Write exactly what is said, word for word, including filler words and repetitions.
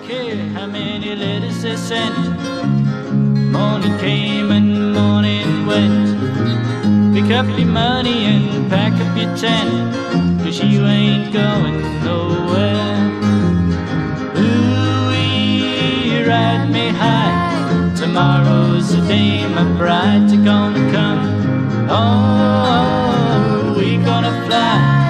care how many letters they sent. Morning came and morning went. Pick up your money and pack up your tent, 'cause you ain't going nowhere. Ooh, you ride me high. Tomorrow's the day my bride's gonna come. Oh, we gonna fly.